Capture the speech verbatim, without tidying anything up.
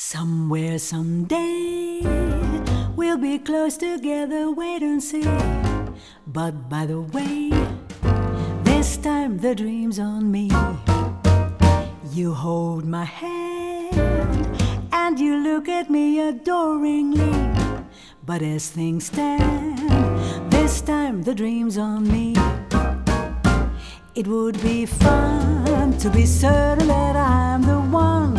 Somewhere, someday, we'll be close together, wait and see. But by the way, this time the dream's on me. You hold my hand and you look at me adoringly. But as things stand, this time the dream's on me. It would be fun to be certain that I'm the one